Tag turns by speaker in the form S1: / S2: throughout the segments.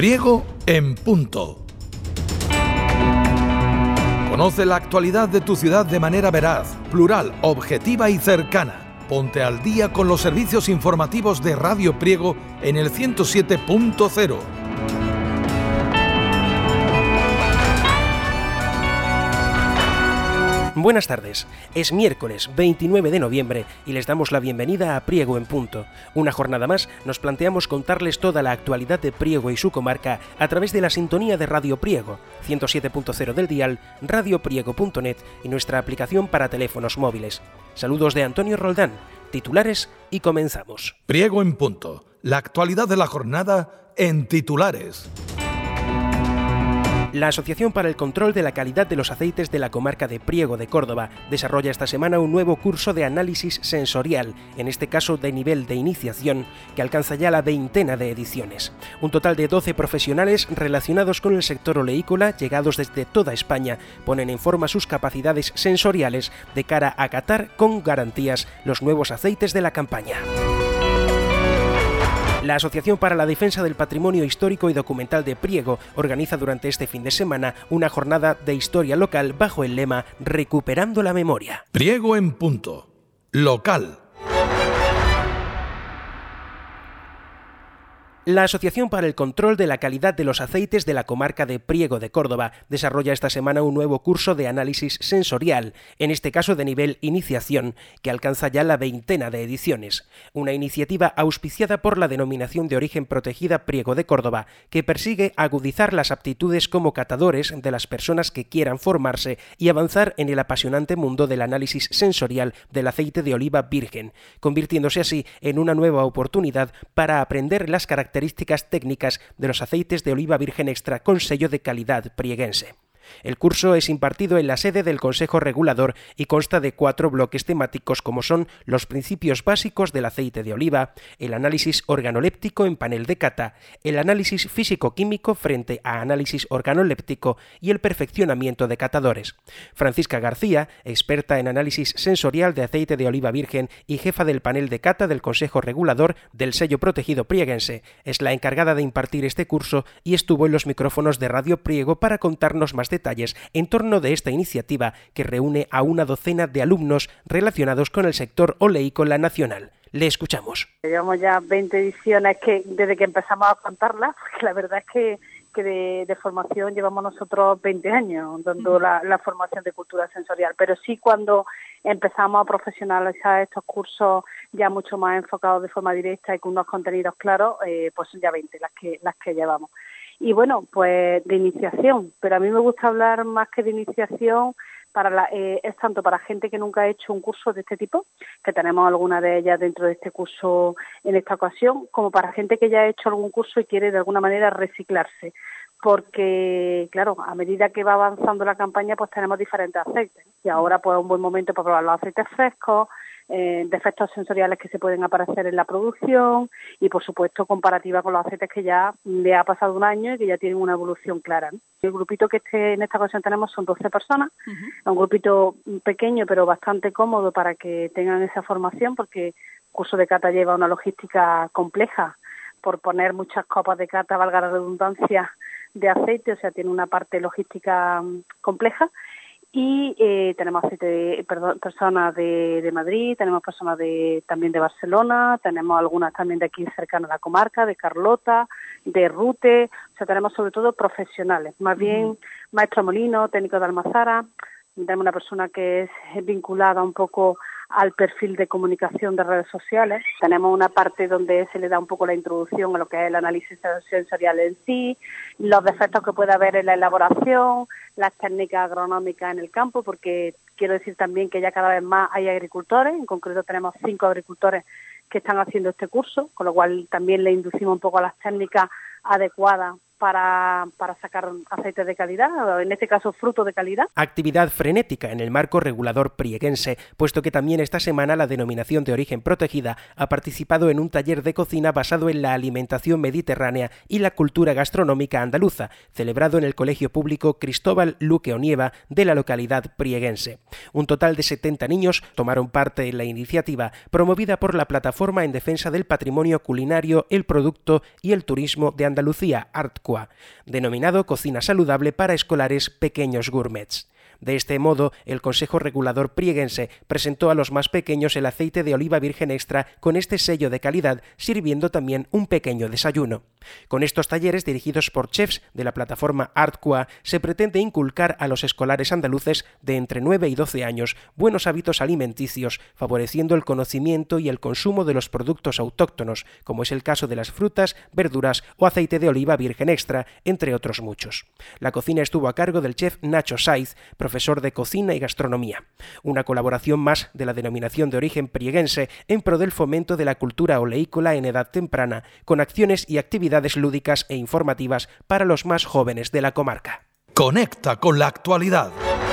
S1: Priego en punto. Conoce la actualidad de tu ciudad de manera veraz, plural, objetiva y cercana. Ponte al día con los servicios informativos de Radio Priego en el 107.0.
S2: Buenas tardes, es miércoles 29 de noviembre y les damos la bienvenida a Priego en Punto. Una jornada más nos planteamos contarles toda la actualidad de Priego y su comarca a través de la sintonía de Radio Priego, 107.0 del dial, radiopriego.net y nuestra aplicación para teléfonos móviles. Saludos de Antonio Roldán, titulares y comenzamos.
S1: Priego en Punto, la actualidad de la jornada en titulares.
S2: La Asociación para el Control de la Calidad de los Aceites de la Comarca de Priego de Córdoba desarrolla esta semana un nuevo curso de análisis sensorial, en este caso de nivel de iniciación, que alcanza ya la 20 de ediciones. Un total de 12 profesionales relacionados con el sector oleícola, llegados desde toda España, ponen en forma sus capacidades sensoriales de cara a catar con garantías los nuevos aceites de la campaña. La Asociación para la Defensa del Patrimonio Histórico y Documental de Priego organiza durante este fin de semana una jornada de historia local bajo el lema Recuperando la Memoria.
S1: Priego en Punto. Local.
S2: La Asociación para el Control de la Calidad de los Aceites de la Comarca de Priego de Córdoba desarrolla esta semana un nuevo curso de análisis sensorial, en este caso de nivel iniciación, que alcanza ya la 20 de ediciones. Una iniciativa auspiciada por la Denominación de Origen Protegida Priego de Córdoba, que persigue agudizar las aptitudes como catadores de las personas que quieran formarse y avanzar en el apasionante mundo del análisis sensorial del aceite de oliva virgen, convirtiéndose así en una nueva oportunidad para aprender las características técnicas de los aceites de oliva virgen extra con sello de calidad prieguense. El curso es impartido en la sede del Consejo Regulador y consta de 4 bloques temáticos como son los principios básicos del aceite de oliva, el análisis organoléptico en panel de cata, el análisis físico-químico frente a análisis organoléptico y el perfeccionamiento de catadores. Francisca García, experta en análisis sensorial de aceite de oliva virgen y jefa del panel de cata del Consejo Regulador del sello protegido prieguense, es la encargada de impartir este curso y estuvo en los micrófonos de Radio Priego para contarnos más detalles en torno de esta iniciativa que reúne a una docena de alumnos relacionados con el sector oleícola nacional. Le escuchamos.
S3: Llevamos ya 20 ediciones desde que empezamos a contarlas, porque la verdad es que de formación llevamos nosotros 20 años dando la formación de cultura sensorial, pero sí cuando empezamos a profesionalizar estos cursos ya mucho más enfocados de forma directa y con unos contenidos claros, pues son ya 20 las que llevamos. Y bueno, pues de iniciación, pero a mí me gusta hablar más que de iniciación, es tanto para gente que nunca ha hecho un curso de este tipo, que tenemos alguna de ellas dentro de este curso en esta ocasión, como para gente que ya ha hecho algún curso y quiere de alguna manera reciclarse. Porque, claro, a medida que va avanzando la campaña, pues tenemos diferentes aceites. Y ahora pues es un buen momento para probar los aceites frescos, defectos sensoriales que se pueden aparecer en la producción y, por supuesto, comparativa con los aceites que ya le ha pasado un año y que ya tienen una evolución clara, ¿no? El grupito que en esta ocasión tenemos son 12 personas, un grupito pequeño pero bastante cómodo para que tengan esa formación, porque el curso de cata lleva una logística compleja por poner muchas copas de cata, valga la redundancia, de aceite, o sea, tiene una parte logística compleja. Y tenemos personas de Madrid, tenemos personas también de Barcelona, tenemos algunas también de aquí cercanas a la comarca, de Carlota, de Rute, o sea, tenemos sobre todo profesionales, más bien maestro molino, técnico de almazara, tenemos una persona que es vinculada un poco al perfil de comunicación de redes sociales. Tenemos una parte donde se le da un poco la introducción a lo que es el análisis sensorial en sí, los defectos que puede haber en la elaboración, las técnicas agronómicas en el campo, porque quiero decir también que ya cada vez más hay agricultores, en concreto tenemos 5 agricultores que están haciendo este curso, con lo cual también le inducimos un poco a las técnicas adecuadas para sacar aceites de calidad, en este caso frutos de calidad.
S2: Actividad frenética en el marco regulador prieguense, puesto que también esta semana la Denominación de Origen Protegida ha participado en un taller de cocina basado en la alimentación mediterránea y la cultura gastronómica andaluza, celebrado en el Colegio Público Cristóbal Luque Onieva de la localidad prieguense. Un total de 70 niños tomaron parte en la iniciativa, promovida por la Plataforma en Defensa del Patrimonio Culinario, el Producto y el Turismo de Andalucía, ArtCu, Artqua, denominado Cocina Saludable para Escolares Pequeños Gourmets. De este modo, el Consejo Regulador prieguense presentó a los más pequeños el aceite de oliva virgen extra con este sello de calidad, sirviendo también un pequeño desayuno. Con estos talleres dirigidos por chefs de la plataforma Artqua se pretende inculcar a los escolares andaluces de entre 9 y 12 años buenos hábitos alimenticios, favoreciendo el conocimiento y el consumo de los productos autóctonos, como es el caso de las frutas, verduras o aceite de oliva virgen extra, entre otros muchos. La cocina estuvo a cargo del chef Nacho Saiz, profesor de cocina y gastronomía. Una colaboración más de la denominación de origen prieguense en pro del fomento de la cultura oleícola en edad temprana, con acciones y actividades lúdicas e informativas para los más jóvenes de la comarca.
S1: Conecta con la actualidad.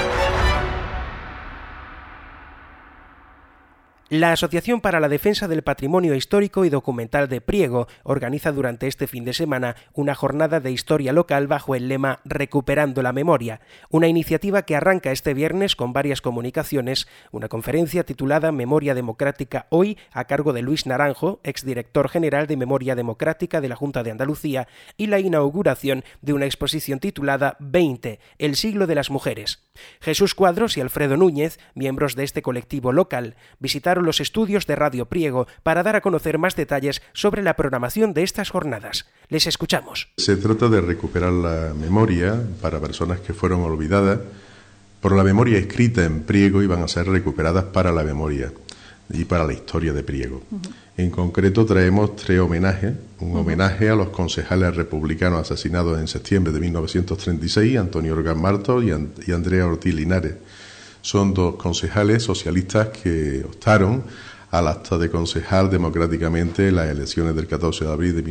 S2: La Asociación para la Defensa del Patrimonio Histórico y Documental de Priego organiza durante este fin de semana una jornada de historia local bajo el lema Recuperando la Memoria, una iniciativa que arranca este viernes con varias comunicaciones, una conferencia titulada Memoria Democrática Hoy, a cargo de Luis Naranjo, exdirector general de Memoria Democrática de la Junta de Andalucía, y la inauguración de una exposición titulada 20, el siglo de las mujeres. Jesús Cuadros y Alfredo Núñez, miembros de este colectivo local, visitaron los estudios de Radio Priego para dar a conocer más detalles sobre la programación de estas jornadas. Les escuchamos.
S4: Se trata de recuperar la memoria para personas que fueron olvidadas por la memoria escrita en Priego y van a ser recuperadas para la memoria y para la historia de Priego. En concreto traemos 3 homenajes. Un homenaje a los concejales republicanos asesinados en septiembre de 1936, Antonio Orgán Martos y Andrea Ortiz Linares. Son 2 concejales socialistas que optaron al acta de concejal democráticamente en las elecciones del 14 de abril de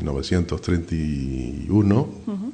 S4: 1931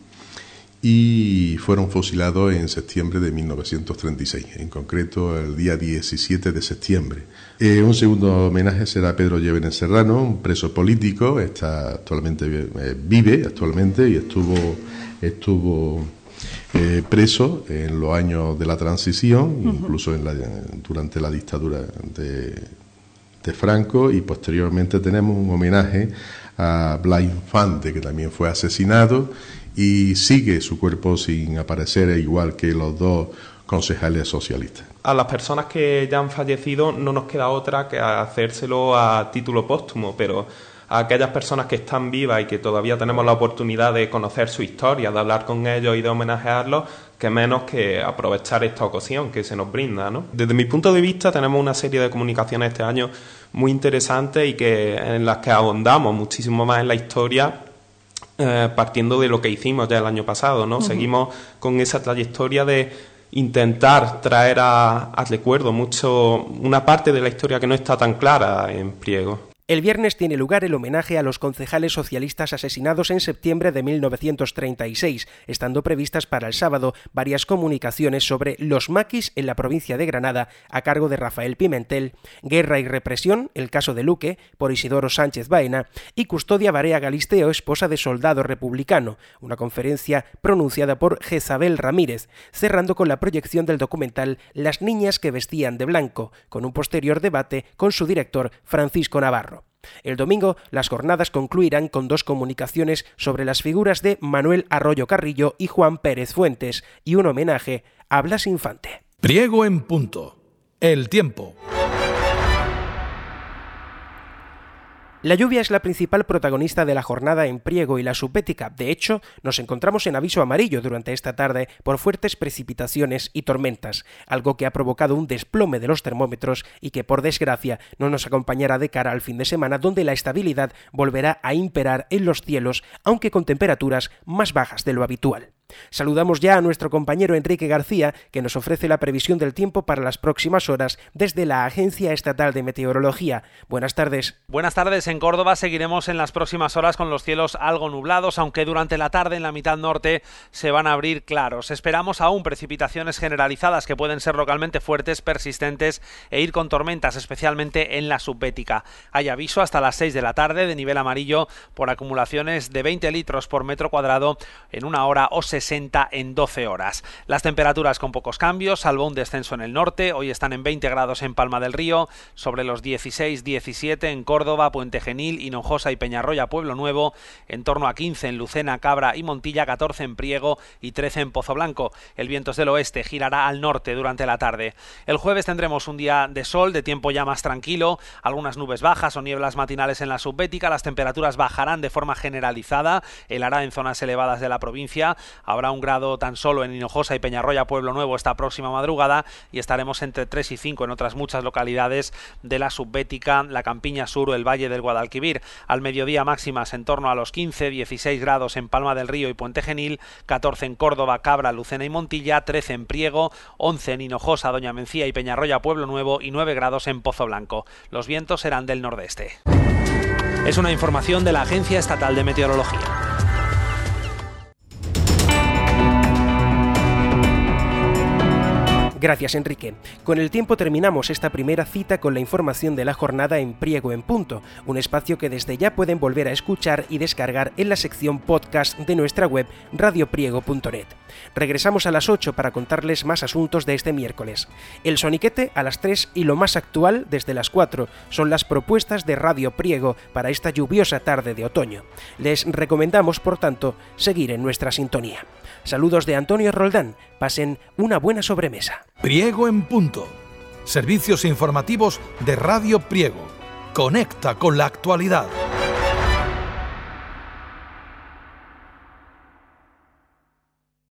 S4: y fueron fusilados en septiembre de 1936, en concreto el día 17 de septiembre. Un segundo homenaje será a Pedro Llévenes Serrano, un preso político, vive actualmente y estuvo preso en los años de la transición, incluso durante la dictadura de Franco, y posteriormente tenemos un homenaje a Blas Infante, que también fue asesinado y sigue su cuerpo sin aparecer, igual que los 2 concejales socialistas.
S5: A las personas que ya han fallecido no nos queda otra que hacérselo a título póstumo, pero a aquellas personas que están vivas y que todavía tenemos la oportunidad de conocer su historia, de hablar con ellos y de homenajearlos, que menos que aprovechar esta ocasión que se nos brinda, ¿no? Desde mi punto de vista tenemos una serie de comunicaciones este año muy interesantes y en las que ahondamos muchísimo más en la historia, partiendo de lo que hicimos ya el año pasado, ¿no? Seguimos con esa trayectoria de intentar traer al recuerdo una parte de la historia que no está tan clara en Priego.
S2: El viernes tiene lugar el homenaje a los concejales socialistas asesinados en septiembre de 1936, estando previstas para el sábado varias comunicaciones sobre los maquis en la provincia de Granada, a cargo de Rafael Pimentel, Guerra y represión, el caso de Luque, por Isidoro Sánchez Baena, y Custodia Barea Galisteo, esposa de soldado republicano, una conferencia pronunciada por Jezabel Ramírez, cerrando con la proyección del documental Las niñas que vestían de blanco, con un posterior debate con su director Francisco Navarro. El domingo, las jornadas concluirán con 2 comunicaciones sobre las figuras de Manuel Arroyo Carrillo y Juan Pérez Fuentes y un homenaje a Blas Infante.
S1: Priego en punto. El tiempo.
S2: La lluvia es la principal protagonista de la jornada en Priego y la Supética. De hecho, nos encontramos en aviso amarillo durante esta tarde por fuertes precipitaciones y tormentas, algo que ha provocado un desplome de los termómetros y que, por desgracia, no nos acompañará de cara al fin de semana, donde la estabilidad volverá a imperar en los cielos, aunque con temperaturas más bajas de lo habitual. Saludamos ya a nuestro compañero Enrique García, que nos ofrece la previsión del tiempo para las próximas horas desde la Agencia Estatal de Meteorología. Buenas tardes.
S6: Buenas tardes. En Córdoba seguiremos en las próximas horas con los cielos algo nublados, aunque durante la tarde en la mitad norte se van a abrir claros. Esperamos aún precipitaciones generalizadas que pueden ser localmente fuertes, persistentes e ir con tormentas, especialmente en la Supética. Hay aviso hasta las 6 de la tarde de nivel amarillo por acumulaciones de 20 litros por metro cuadrado en una hora o 60 60 en 12 horas. Las temperaturas con pocos cambios, salvo un descenso en el norte. Hoy están en 20 grados en Palma del Río, sobre los 16-17 en Córdoba, Puente Genil, Hinojosa y Peñarroya, Pueblo Nuevo, en torno a 15 en Lucena, Cabra y Montilla, 14 en Priego y 13 en Pozoblanco. El viento es del oeste, girará al norte durante la tarde. El jueves tendremos un día de sol, de tiempo ya más tranquilo, algunas nubes bajas o nieblas matinales en la subbética. Las temperaturas bajarán de forma generalizada, helará en zonas elevadas de la provincia, habrá 1 grado tan solo en Hinojosa y Peñarroya, Pueblo Nuevo esta próxima madrugada, y estaremos entre 3 y 5 en otras muchas localidades de la subbética, la Campiña Sur o el Valle del Guadalquivir. Al mediodía máximas en torno a los 15, 16 grados en Palma del Río y Puente Genil, 14 en Córdoba, Cabra, Lucena y Montilla, 13 en Priego, 11 en Hinojosa, Doña Mencía y Peñarroya, Pueblo Nuevo y 9 grados en Pozoblanco. Los vientos serán del nordeste. Es una información de la Agencia Estatal de Meteorología.
S2: Gracias, Enrique. Con el tiempo terminamos esta primera cita con la información de la jornada en Priego en Punto, un espacio que desde ya pueden volver a escuchar y descargar en la sección podcast de nuestra web radiopriego.net. Regresamos a las 8 para contarles más asuntos de este miércoles. El soniquete a las 3 y lo más actual desde las 4 son las propuestas de Radio Priego para esta lluviosa tarde de otoño. Les recomendamos, por tanto, seguir en nuestra sintonía. Saludos de Antonio Roldán. Pasen una buena sobremesa.
S1: Priego en Punto. Servicios informativos de Radio Priego. Conecta con la actualidad.